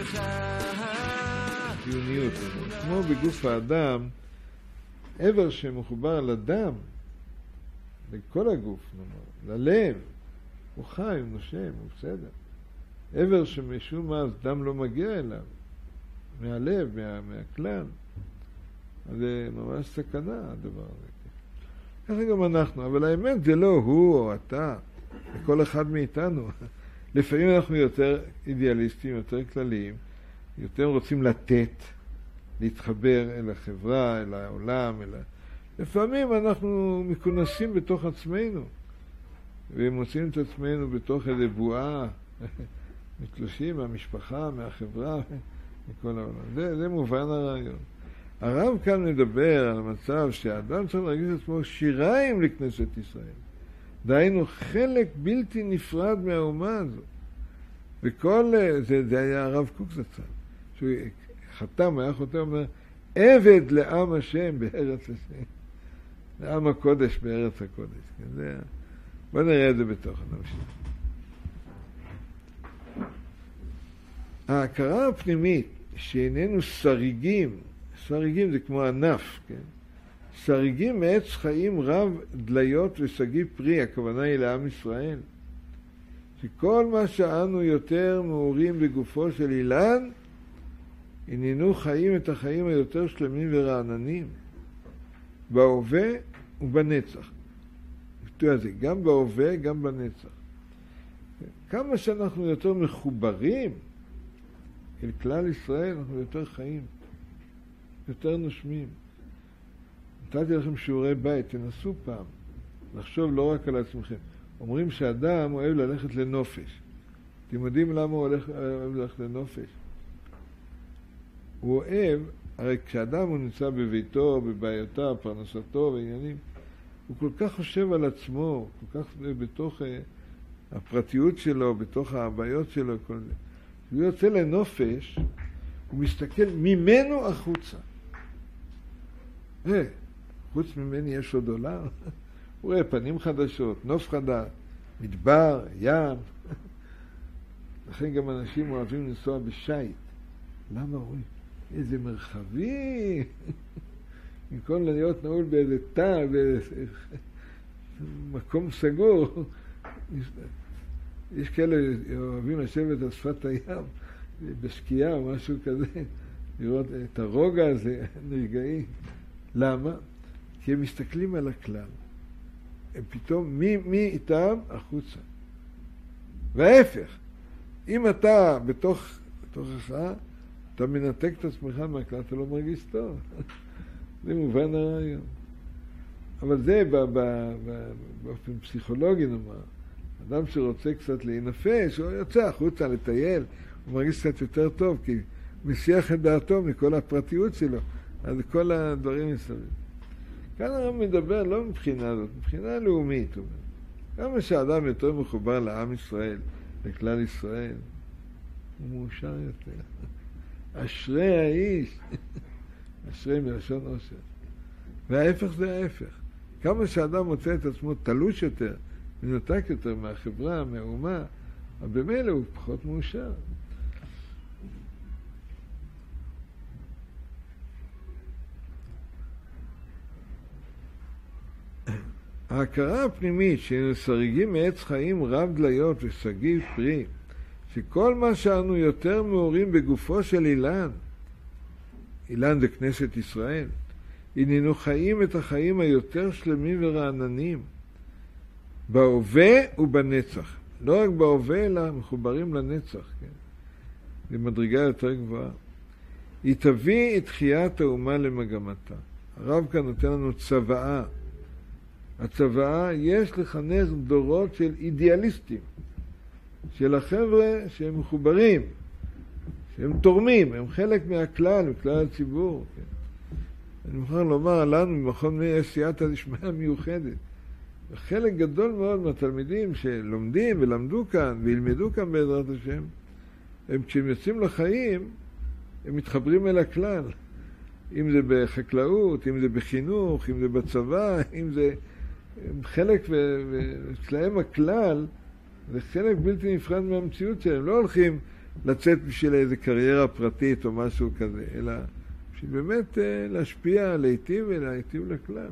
חיוניות. כמו בגוף האדם, עבר שמחובר לדם, לכל הגוף, נאמר, ללב, הוא חי, הוא נושם, הוא בסדר. עבר שמשום מה דם לא מגיע אליו, מהלב, מהכלל. אז זה ממש סכנה הדבר הזה. ככה גם אנחנו, אבל האמת זה לא הוא או אתה, זה כל אחד מאיתנו. לפעמים אנחנו יותר אידיאליסטים, יותר כלליים, יותר רוצים לתת, להתחבר אל החברה, אל העולם, לפעמים אנחנו מכונסים בתוך עצמנו, ומוצאים את עצמנו בתוך איזו בועה, מתלושים מהמשפחה, מהחברה, מכל העולם. זה מובן הרעיון. הרב כאן מדבר על המצב שהאדם צריך להרגיש את עצמו שיריים לכנסת ישראל. דהיינו חלק בלתי נפרד מהאומה הזו. וכל זה היה הרב קוק זצ"ל. שהוא חתם, היה חותם, אומר, עבד לעם השם בארץ השם. לעם הקודש בארץ הקודש. בוא נראה את זה בתוך הנמשיך. ההכרה הפנימית שאיננו שריגים, שריגים זה כמו ענף, כן? שריגים מעץ חיים רב דליות ושגיא פרי, הכוונה היא לעם ישראל. שכל מה שאנו יותר מאורים בגופו של אילן, הננו חיים את החיים היותר שלמים ורעננים, בהווה ובנצח. זה גם בהווה, גם בנצח. כמה שאנחנו יותר מחוברים אל כלל ישראל, אנחנו יותר חיים, יותר נושמים. נתתי לכם שיעורי בית, תנסו פעם, לחשוב לא רק על עצמכם. אומרים שאדם אוהב ללכת לנופש. אתם יודעים למה הוא אוהב ללכת לנופש? הוא אוהב, הרי כשאדם הוא נמצא בביתו, בבעיותיו, פרנסתו ועניינים, הוא כל כך חושב על עצמו, כל כך בתוך הפרטיות שלו, בתוך הבעיות שלו, כל זה. הוא יוצא לנופש, הוא מסתכל ממנו החוצה. חוץ ממני יש עוד עולם. הוא רואה פנים חדשות, נוף חדש, מדבר, ים. לכן גם אנשים אוהבים לנסוע בשייט. למה רואים? איזה מרחבים. במקום להיות נעול באיזה תא, באיזה מקום סגור. יש כאלה אוהבים לשבת על שפת הים, בשקיעה או משהו כזה, לראות את הרוגע הזה, נרגעים. למה? כי הם מסתכלים על הכלל. הם פתאום, מי איתם? החוצה. וההפך, אם אתה בתוכך, אתה מנתק את עצמך מהכלל, אתה לא מרגיש טוב. זה מובן הרעיון. אבל זה באופן פסיכולוגי נאמר. אדם שרוצה קצת להינפש, הוא יוצא החוצה לטייל, הוא מרגיש קצת יותר טוב, כי הוא מסיח את דעתו מכל הפרטיות שלו, אז כל הדברים מסביב. כאן הרב מדבר לא מבחינה זאת, מבחינה לאומית. כמה שאדם יותר מחובר לעם ישראל, לכלל ישראל, הוא מאושר יותר. אשרי האיש, אשרי מלשון עושר. וההפך זה ההפך. כמה שאדם מוצא את עצמו תלוש יותר, מנותק יותר מהחברה, מהאומה, אבל במילא הוא פחות מאושר. ההכרה הפנימית ששריגים מעץ חיים רב דליות ושגיא פרי, שכל מה שאנו יותר מאורים בגופו של אילן, אילן זה כנסת ישראל, הננו חיים את החיים היותר שלמים ורעננים, בהווה ובנצח. לא רק בהווה, אלא מחוברים לנצח, כן? במדרגה יותר גבוהה. היא תביא את תחיית האומה למגמתה. הרב כאן נותן לנו צוואה. הצוואה יש לחנך דורות של אידיאליסטים, של החבר'ה שהם מחוברים, שהם תורמים, הם חלק מהכלל, מכלל הציבור. כן? אני מוכרח לומר לנו, במכון סייעתא דשמיא מיוחדת, חלק גדול מאוד מהתלמידים שלומדים ולמדו כאן וילמדו כאן בעזרת השם, הם כשהם יוצאים לחיים, הם מתחברים אל הכלל. אם זה בחקלאות, אם זה בחינוך, אם זה בצבא, אם זה חלק, ואצלהם הכלל זה חלק בלתי נפרד מהמציאות שלהם. לא הולכים לצאת בשביל איזה קריירה פרטית או משהו כזה, אלא בשביל באמת להשפיע, להיטיב ולהיטיב לכלל.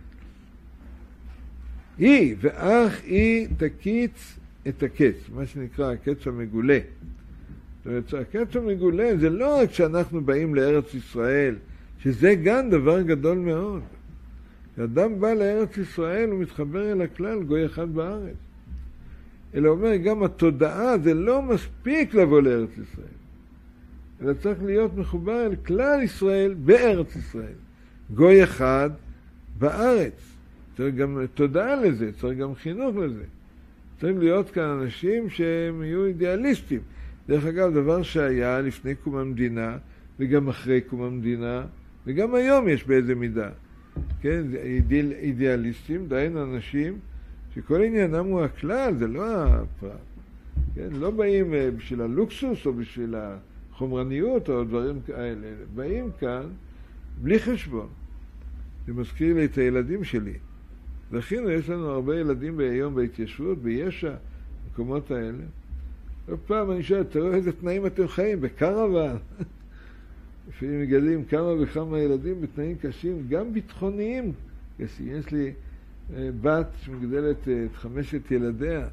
היא ואך היא תקיץ את הקץ, מה שנקרא הקץ המגולה. זאת אומרת, הקץ המגולה זה לא רק שאנחנו באים לארץ ישראל, שזה גם דבר גדול מאוד. כשאדם בא לארץ ישראל הוא מתחבר אל הכלל, גוי אחד בארץ. אלא אומר, גם התודעה זה לא מספיק לבוא לארץ ישראל, אלא צריך להיות מחובר אל כלל ישראל בארץ ישראל. גוי אחד בארץ. צריך גם תודעה לזה, צריך גם חינוך לזה. צריך להיות כאן אנשים שהם יהיו אידיאליסטים. דרך אגב, דבר שהיה לפני קום המדינה, וגם אחרי קום המדינה, וגם היום יש באיזה מידה. כן, אידיאליסטים, דהיינו אנשים שכל עניינם הוא הכלל, זה לא הפרט. כן, לא באים בשביל הלוקסוס או בשביל החומרניות או דברים כאלה. באים כאן בלי חשבון. זה מזכיר לי את הילדים שלי. לכן יש לנו הרבה ילדים היום בהתיישבות, בישע, במקומות האלה. פעם אני שואל, תראו איזה תנאים אתם חיים, בקרוון. לפעמים מגדלים כמה וכמה ילדים בתנאים קשים, גם ביטחוניים. יש לי בת שמגדלת את 5 ילדיה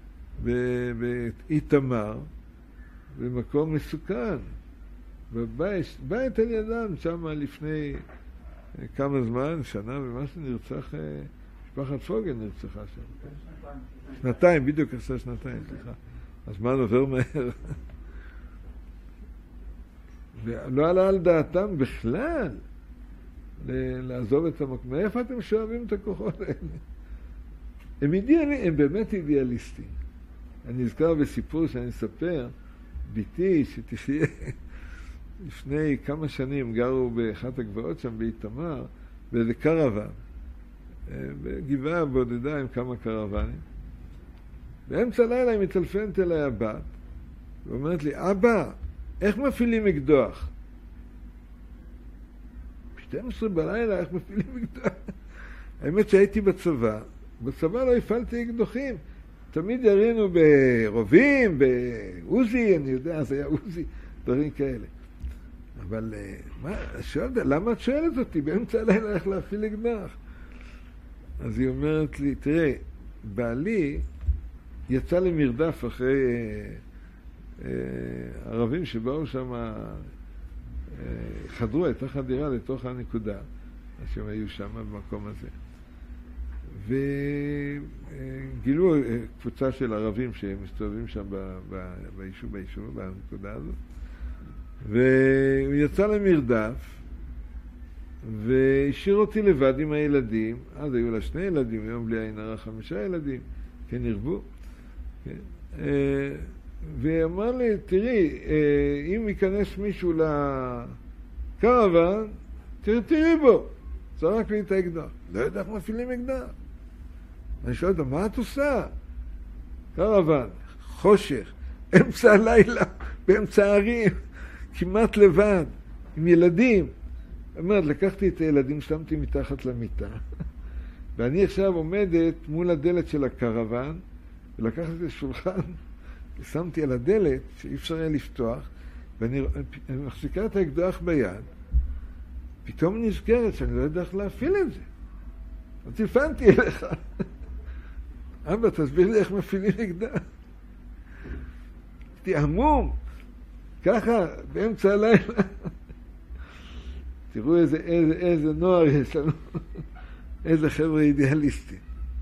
באיתמר, במקום מסוכן. בבית על ידם, שם לפני כמה זמן, שנה ומשהו, נרצח, משפחת פוגל נרצחה שם. שנתיים, בדיוק עשה שנתיים, סליחה. הזמן עובר מהר. ולא עלה על דעתם בכלל לעזוב את המקום. מאיפה אתם שואבים את הכוחות האלה? הם באמת אידיאליסטים. אני נזכר בסיפור שאני אספר, ביתי שתחיה, לפני כמה שנים גרו באחת הגבעות שם באיתמר, באיזה קרוון, בגבעה בודדה עם כמה קרוונים. באמצע הלילה היא מטלפנת אליי הבת, ואומרת לי, אבא, איך מפעילים אקדוח? 12 בלילה, איך מפעילים אקדוח? האמת שהייתי בצבא לא הפעלתי אקדוחים. תמיד ירינו ברובים, בעוזי, אני יודע, אז היה עוזי, דברים כאלה. אבל למה את שואלת אותי באמצע הלילה איך להפעיל אקדח? אז היא אומרת לי, תראה, בעלי יצא למרדף אחרי ערבים שבאו שם, חדרו, הייתה חדירה לתוך הנקודה, שהם היו שם במקום הזה. וגילו קבוצה של ערבים שמסתובבים שם ביישוב, בנקודה הזאת. והוא יצא למרדף, והשאיר אותי לבד עם הילדים. אז היו לה 2 ילדים, היום בלי עין הרע 5 ילדים, כן ירבו. כן. ואמר לי, תראי, אם ייכנס מישהו לקרוון, תראי בו, זרק לי את האקדח. לא יודע איך מפעילים אקדח. אני שואל אותה, מה את עושה? קרוון, חושך, אמצע הלילה, באמצע הערים, כמעט לבד, עם ילדים. אומרת, לקחתי את הילדים, שמתי מתחת למיטה, ואני עכשיו עומדת מול הדלת של הקרוון, ולקחתי את השולחן, ושמתי על הדלת, שאי אפשר היה לפתוח, ואני מחזיקה את האקדח ביד, פתאום נזכרת שאני לא יודע איך להפעיל את זה. אז טלפנתי אליך. אבא, תסביר לי איך מפעילים אקדח. הייתי עמום, ככה, באמצע הלילה. תראו איזה נוער יש לנו, איזה חבר'ה אידיאליסטים.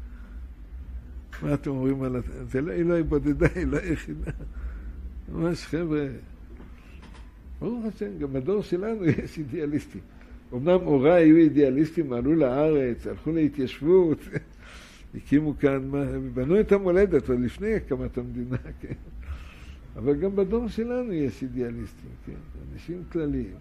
מה אתם אומרים על זה? היא לא היא בודדה, היא לא יחידה. ממש חבר'ה, ברוך השם, גם בדור שלנו יש אידיאליסטים. אמנם הוריי היו אידיאליסטים, עלו לארץ, הלכו להתיישבות, הקימו כאן, בנו את המולדת, עוד לפני הקמת המדינה, כן. אבל גם בדור שלנו יש אידיאליסטים, כן, אנשים כלליים.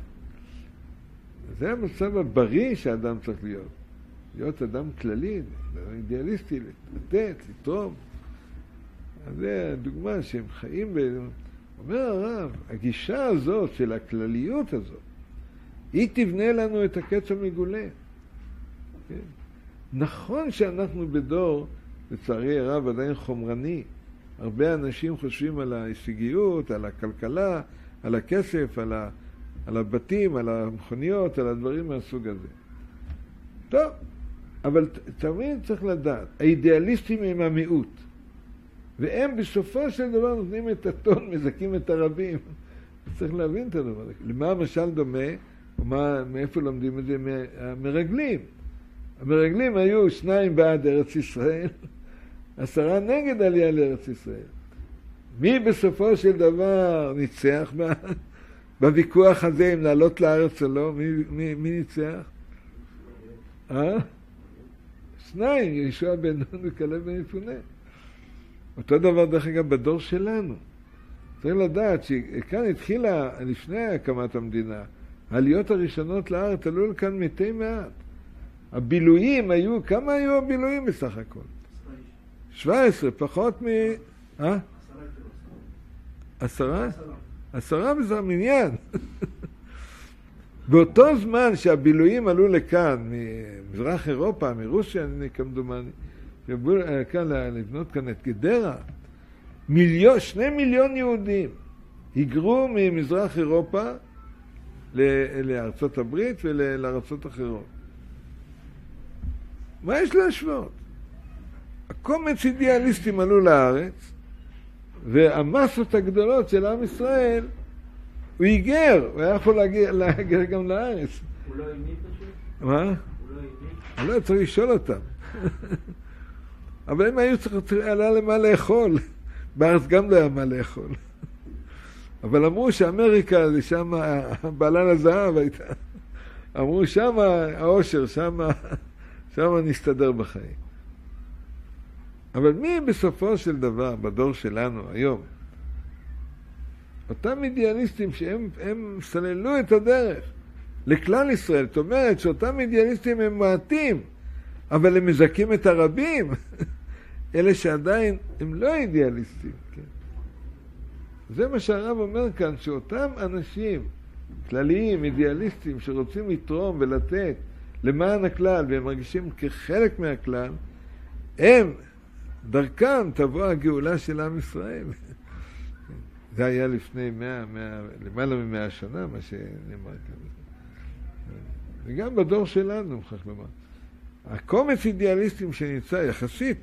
זה המצב הבריא שהאדם צריך להיות אדם כללי, אידיאליסטי, לתת, לתרום. אז זה הדוגמה שהם חיים אומר הרב, הגישה הזאת של הכלליות הזאת, היא תבנה לנו את הקץ המגולה. כן? נכון שאנחנו בדור, לצערי הרב, עדיין חומרני, הרבה אנשים חושבים על ההישגיות, על הכלכלה, על הכסף, על הבתים, על המכוניות, על הדברים מהסוג הזה. טוב, אבל תמיד צריך לדעת, האידיאליסטים הם המיעוט, והם בסופו של דבר נותנים את הטון, מזכים את הרבים. צריך להבין את הדבר הזה. למה המשל דומה, מאיפה לומדים את זה? מהמרגלים. המרגלים היו 2 בעד ארץ ישראל, 10 נגד עלייה לארץ ישראל. מי בסופו של דבר ניצח בוויכוח הזה אם לעלות לארץ או לא? מי ניצח? 2, ישוע בן נון וכלב בן יפונה. אותו דבר דרך אגב בדור שלנו. צריך לדעת שכאן התחילה לפני הקמת המדינה, העליות הראשונות לארץ עלו לכאן מתי מעט. הבילויים היו, כמה היו הבילויים בסך הכל? 17, פחות 10? 10 בזה מניין. באותו זמן שהבילויים עלו לכאן, ממזרח אירופה, מרוסיה, כמדומני, כאן לבנות כאן את גדרה, 2 מיליון יהודים היגרו ממזרח אירופה לארצות הברית ולארצות אחרות. מה יש להשוות? הקומץ אידיאליסטים עלו לארץ, והמסות הגדולות של עם ישראל, הוא היגר, הוא היה יכול להגיע גם לארץ. הוא לא אימי פשוט? מה? הוא לא אימי? לא, צריך לשאול אותם. אבל הם היו צריכים למה לאכול. בארץ גם לא היה מה לאכול. אבל אמרו שאמריקה זה שם, בעלן הזהב הייתה. אמרו שם האושר, שם נסתדר בחיים. אבל מי בסופו של דבר, בדור שלנו היום, אותם אידיאליסטים שהם סללו את הדרך לכלל ישראל, זאת אומרת שאותם אידיאליסטים הם מעטים, אבל הם מזכים את הרבים, אלה שעדיין הם לא אידיאליסטים. כן? זה מה שהרב אומר כאן, שאותם אנשים כלליים, אידיאליסטים, שרוצים לתרום ולתת למען הכלל, והם מרגישים כחלק מהכלל, הם, דרכם תבוא הגאולה של עם ישראל. זה היה לפני למעלה מ100 שנה, מה שנאמר כאן. וגם בדור שלנו, מוכרח לומר. הקומץ אידיאליסטים שנמצא יחסית,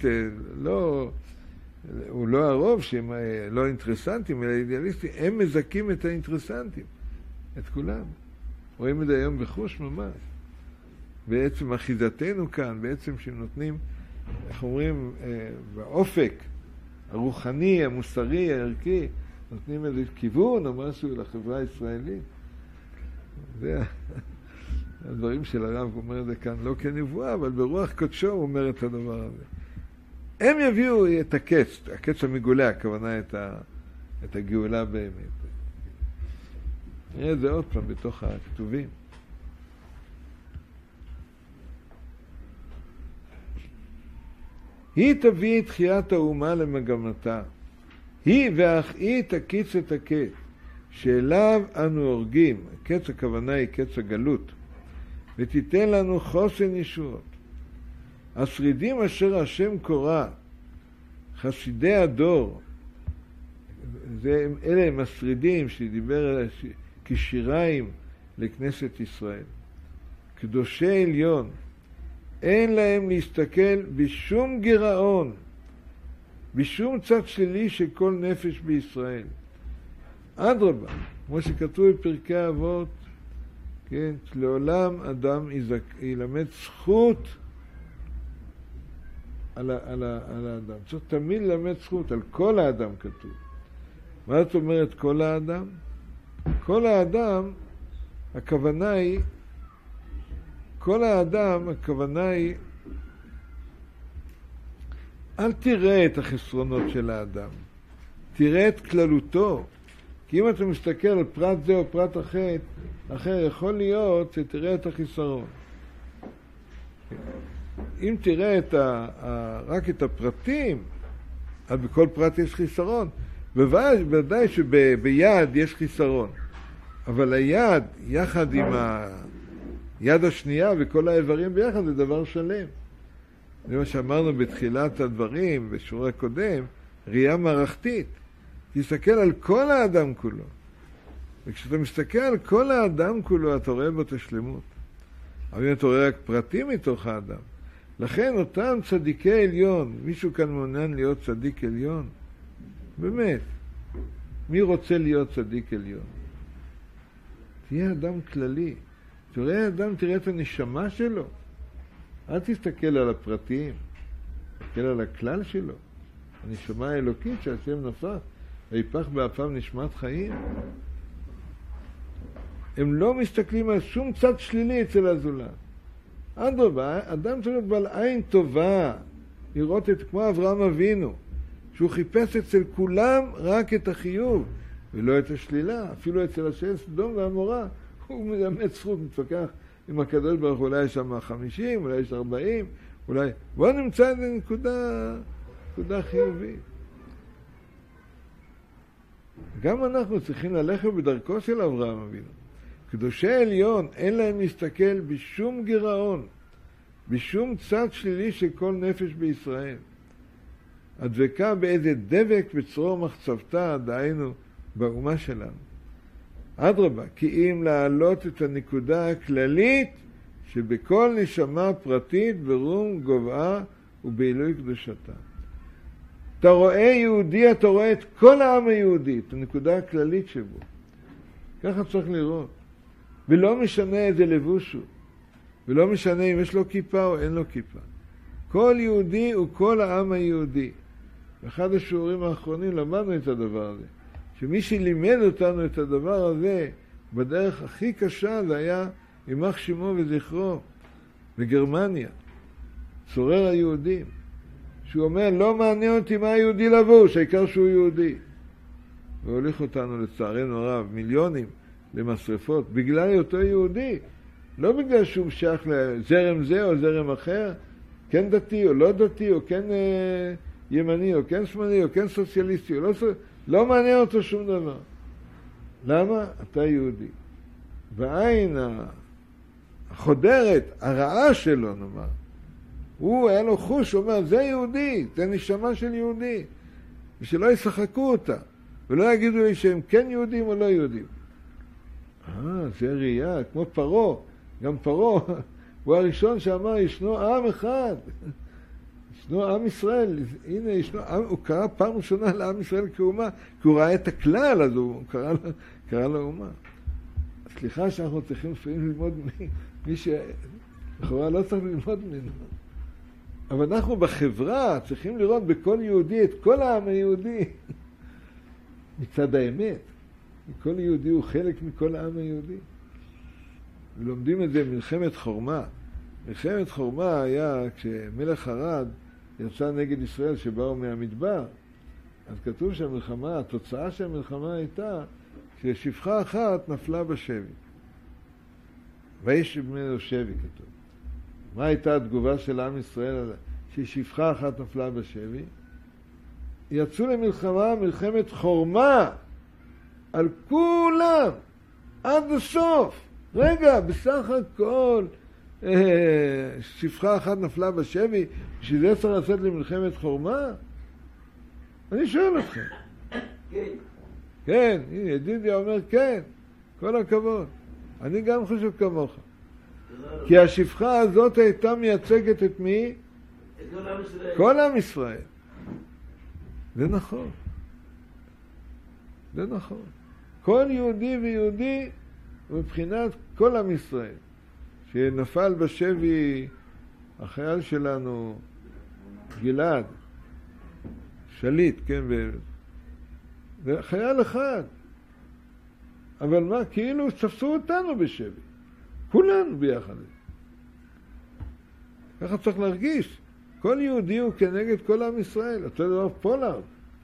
הוא לא הרוב שהם לא אינטרסנטים, אלא אידיאליסטים, הם מזכים את האינטרסנטים, את כולם. רואים את זה היום בחוש ממש. בעצם אחיזתנו כאן, בעצם שהם נותנים, איך אומרים, באופק הרוחני, המוסרי, הערכי, נותנים איזה כיוון או משהו לחברה הישראלית. זה הדברים של הרב, הוא אומר את זה כאן לא כנבואה, אבל ברוח קודשו הוא אומר את הדבר הזה. הם יביאו את הקץ המגולה, הכוונה את הגאולה באמת. נראה את זה עוד פעם בתוך הכתובים. היא תביא את תחיית האומה למגמתה. היא והאחאי תקיץ את הקץ, שאליו אנו הורגים. הקץ הכוונה היא קץ הגלות. ותיתן לנו חוסן ישועות. השרידים אשר השם קורא, חסידי הדור, אלה הם השרידים שדיבר עליהם כשיריים לכנסת ישראל. קדושי עליון, אין להם להסתכל בשום גירעון, בשום צד שלי של כל נפש בישראל. אדרבה, כמו שכתוב בפרקי אבות, כן, לעולם אדם ילמד זכות על האדם. צריך תמיד ללמד זכות, על כל האדם כתוב. מה זאת אומרת כל האדם? כל האדם, הכוונה היא, אל תראה את החסרונות של האדם, תראה את כללותו. כי אם אתה מסתכל על פרט זה או פרט אחר, יכול להיות שתראה את החיסרון. אם תראה רק את הפרטים, אז בכל פרט יש חיסרון. בוודאי שביד יש חיסרון. אבל היד, יחד עם היד השנייה וכל האיברים ביחד, זה דבר שלם. זה מה שאמרנו בתחילת הדברים, בשיעור הקודם, ראייה מערכתית. תסתכל על כל האדם כולו. וכשאתה מסתכל על כל האדם כולו, אתה רואה בו את השלמות. אבל אתה רואה רק פרטים מתוך האדם. לכן אותם צדיקי עליון, מישהו כאן מעוניין להיות צדיק עליון? באמת, מי רוצה להיות צדיק עליון? תהיה אדם כללי. תראה אדם, תראה את הנשמה שלו. אל תסתכל על הפרטים, תסתכל על הכלל שלו. הנשמה האלוקית שהשם נפח, ויפח באפם נשמת חיים. הם לא מסתכלים על שום צד שלילי אצל הזולת. אדרבה, אדם צריך להיות בעל עין טובה, לראות את כמו אברהם אבינו, שהוא חיפש אצל כולם רק את החיוב, ולא את השלילה. אפילו אצל אנשי סדום ועמורה, הוא מלמד זכות, מתפקח עם הקדוש ברוך הוא, אולי יש שם 50, אולי יש 40, אולי... בוא נמצא את נקודה חיובית. גם אנחנו צריכים ללכת בדרכו של אברהם אבינו. קדושי עליון אין להם להסתכל בשום גירעון, בשום צד שלילי של כל נפש בישראל. הדבקה באיזה דבק בצרור מחצבתה, דהיינו באומה שלנו. אדרבה, כי אם להעלות את הנקודה הכללית שבכל נשמה פרטית ברום גובעה ובעילוי קדושתה. אתה רואה יהודי, אתה רואה את כל העם היהודי, את הנקודה הכללית שבו. ככה צריך לראות. ולא משנה איזה לבוש הוא, ולא משנה אם יש לו כיפה או אין לו כיפה. כל יהודי הוא כל העם היהודי. באחד השיעורים האחרונים למדנו את הדבר הזה. שמי שלימד אותנו את הדבר הזה בדרך הכי קשה זה היה יימח שמו וזכרו בגרמניה, צורר היהודים. שהוא אומר, לא מעניין אותי מה היהודי לבוש, העיקר שהוא יהודי. והוליך אותנו לצערנו הרב, מיליונים למשרפות, בגלל היותו יהודי. לא בגלל שהוא שייך לזרם זה או זרם אחר, כן דתי או לא דתי, או כן ימני או כן שמאלי או כן סוציאליסטי, או לא מעניין אותו שום דבר. למה? אתה יהודי. והעין החודרת, הרעה שלו נאמר, הוא היה לו חוש, הוא אומר, זה יהודי, זה נשמה של יהודי. ושלא ישחקו אותה, ולא יגידו לי שהם כן יהודים או לא יהודים. זה ראייה, כמו פרו. גם פרו, הוא הראשון שאמר, ישנו עם אחד. ישנו עם ישראל. הנה, ישנו עם, הוא קרא פעם ראשונה לעם ישראל כאומה, כי הוא ראה את הכלל, אז הוא קרא לאומה. סליחה שאנחנו צריכים לפעמים ללמוד מי שלכאורה לא צריך ללמוד ממנו. אבל אנחנו בחברה צריכים לראות בכל יהודי את כל העם היהודי. מצד האמת. כל יהודי הוא חלק מכל העם היהודי. ולומדים את זה מלחמת חורמה. מלחמת חורמה היה כשמלך ערד יצא נגד ישראל שבאו מהמדבר. אז כתוב שהמלחמה, התוצאה של המלחמה הייתה ששפחה אחת נפלה בשבי. ויש ממנו שבי כתוב. מה הייתה התגובה של עם ישראל ששפחה אחת נפלה בשבי? יצאו למלחמה, מלחמת חורמה, על כולם, עד הסוף. רגע, בסך הכל, שפחה אחת נפלה בשבי, בשביל זה צריך לצאת למלחמת חורמה? אני שואל אתכם. כן, הנה, ידידיה אומר כן, כל הכבוד. אני גם חושב כמוך. כי השפחה הזאת הייתה מייצגת את מי? את כל עם ישראל. כל עם ישראל. זה נכון. זה נכון. כל יהודי ויהודי מבחינת כל עם ישראל. שנפל בשבי החייל שלנו, גלעד, שליט, כן, זה חייל אחד. אבל מה, כאילו תפסו אותנו בשבי. כולנו ביחד. ככה צריך להרגיש. כל יהודי הוא כנגד כל עם ישראל. אותו דבר פולארד.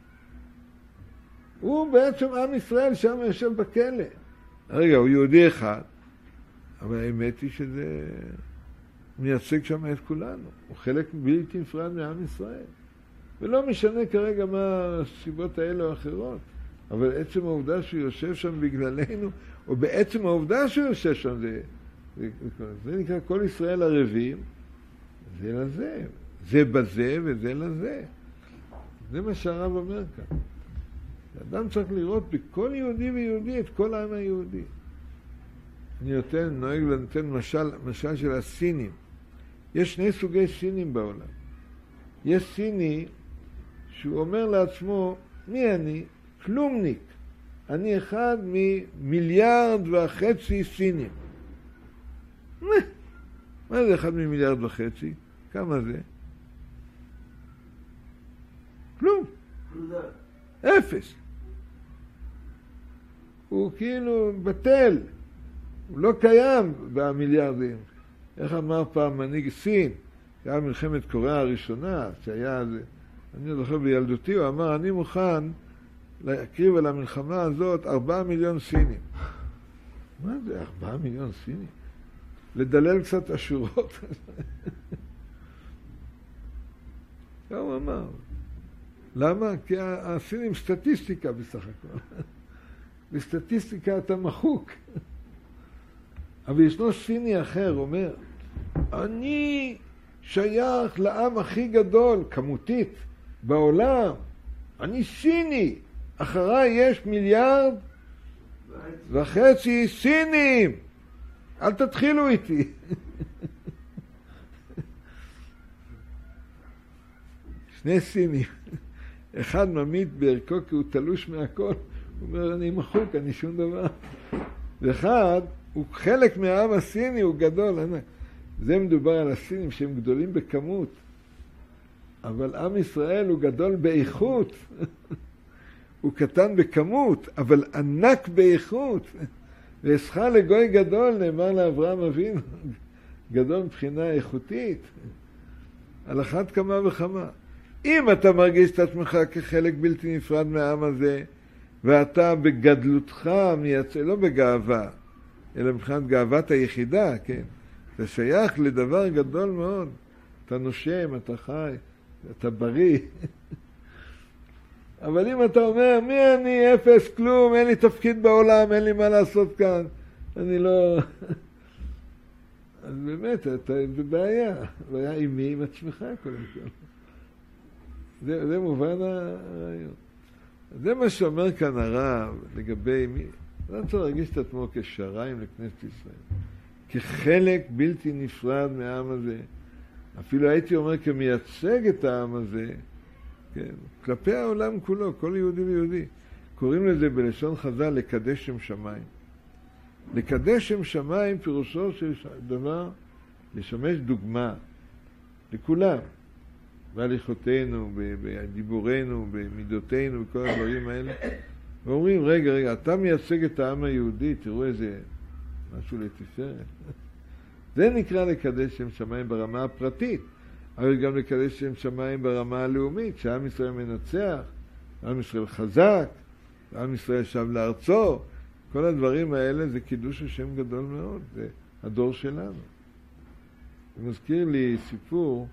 הוא בעצם עם ישראל שם יושב בכלא. רגע, הוא יהודי אחד. אבל האמת היא שזה מייצג שם את כולנו. הוא חלק בלתי נפרד מעם ישראל. ולא משנה כרגע מה הסיבות האלה או אחרות. אבל עצם העובדה שהוא יושב שם בגללנו, או בעצם העובדה שהוא יושב שם, זה נקרא כל ישראל ערבים, זה לזה. זה בזה וזה לזה. זה מה שהרב אומר כאן. האדם צריך לראות בכל יהודי ויהודי את כל העם היהודי. אני נוהג לתת משל של הסינים. יש שני סוגי סינים בעולם. יש סיני שהוא אומר לעצמו, מי אני? כלומניק. אני אחד מ1.5 מיליארד סינים. מה זה 1 מ1.5 מיליארד? כמה זה? כלום. אפס. הוא כאילו בטל. הוא לא קיים במיליארדים. איך אמר פעם מנהיג סין? היה מלחמת קוריאה הראשונה, שהיה, אני זוכר בילדותי, הוא אמר, אני מוכן להקריב על המלחמה הזאת 4 מיליון סינים. מה זה 4 מיליון סינים? לדלל קצת השורות. הוא אמר. למה? כי הסינים סטטיסטיקה בסך הכל. בסטטיסטיקה אתה מחוק. אבל ישנו סיני אחר, אומר, אני שייך לעם הכי גדול, כמותית, בעולם. אני סיני. אחריי יש 1.5 מיליארד סינים. אל תתחילו איתי. שני סינים. אחד ממית בערכו כי הוא תלוש מהכל. הוא אומר, אני מחוק, אני שום דבר. ואחד, הוא חלק מהעם הסיני, הוא גדול. זה מדובר על הסינים שהם גדולים בכמות. אבל עם ישראל הוא גדול באיכות. הוא קטן בכמות, אבל ענק באיכות. ואסך לגוי גדול, נאמר לאברהם אבינו, גדול מבחינה איכותית. על אחת כמה וכמה. אם אתה מרגיש את עצמך כחלק בלתי נפרד מהעם הזה, ואתה בגדלותך מייצא, לא בגאווה, אלא מבחינת גאוות היחידה, כן? אתה שייך לדבר גדול מאוד. אתה נושם, אתה חי, אתה בריא. אבל אם אתה אומר, מי אני? אפס, כלום, אין לי תפקיד בעולם, אין לי מה לעשות כאן, אני לא... אז באמת, אתה בבעיה. בעיה עם מי? עם עצמך, קודם כל. זה מובן הרעיון. זה מה שאומר כאן הרב לגבי מי. אדם צריך להרגיש את עצמו כשריים לכנסת ישראל. כחלק בלתי נפרד מהעם הזה. אפילו הייתי אומר כמייצג את העם הזה, כן, כלפי העולם כולו, כל יהודי ויהודי. קוראים לזה בלשון חז"ל לקדש שם שמיים. לקדש שם שמיים פירושו של דבר לשמש דוגמה לכולם. בהליכותינו, בדיבורנו, במידותינו, בכל הדברים האלה. ואומרים, רגע, אתה מייצג את העם היהודי, תראו איזה משהו לתפארת. זה נקרא לקדש שם שמיים ברמה הפרטית, אבל גם לקדש שם שמיים ברמה הלאומית, שעם ישראל מנצח, עם ישראל חזק, עם ישראל שב לארצו. כל הדברים האלה זה קידוש השם גדול מאוד, זה הדור שלנו. זה מזכיר לי סיפור,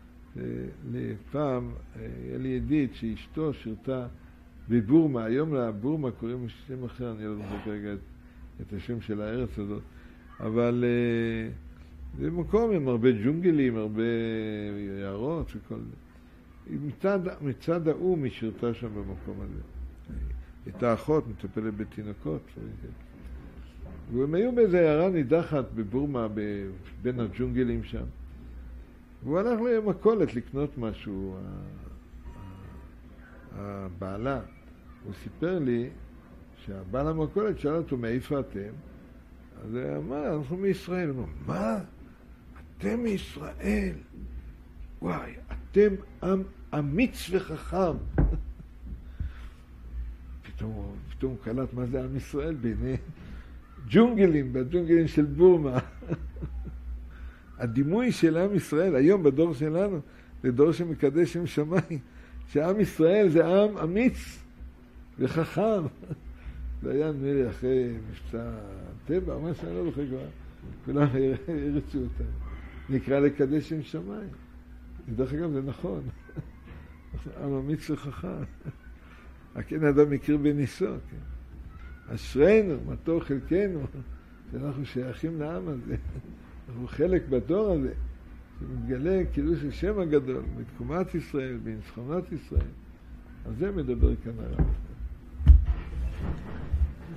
לפעם היה לי ידיד שאשתו שירתה בבורמה, היום לבורמה קוראים שם אחר, אני לא זוכר כרגע את השם של הארץ הזאת, אבל זה מקום עם הרבה ג'ונגלים, הרבה יערות וכל זה. מצד האום היא שירתה שם במקום הזה. הייתה אחות, מטפלת בתינוקות. והם היו באיזו עיירה נידחת בבורמה, בין הג'ונגלים שם. והוא הלך למכולת לקנות משהו, הבעלה. הוא סיפר לי שהבעל המכולת שאל אותו, מאיפה אתם? אז הוא אמר, אנחנו מישראל. הוא אמר, מה? אתם מישראל? וואי, אתם עם אמיץ וחכם. פתאום קלט מה זה עם ישראל בעיני ג'ונגלים, בג'ונגלים של בורמה. הדימוי של עם ישראל היום בדור שלנו, זה דור שמקדש שם שמיים, שעם ישראל זה עם אמיץ וחכם. זה היה נראה לי אחרי מבצע טבע, מה שאני לא זוכר כבר, כולם הרצו אותם. נקרא לקדש שם שמיים. דרך אגב זה נכון. עם אמיץ וחכם. הכן אדם מכיר בניסו, כן. אשרינו, מה טוב חלקנו, שאנחנו שייכים לעם הזה. אנחנו חלק בדור הזה, שמתגלה קידוש השם הגדול, בתקומת ישראל, בניצחונות ישראל. על זה מדבר כאן הרב.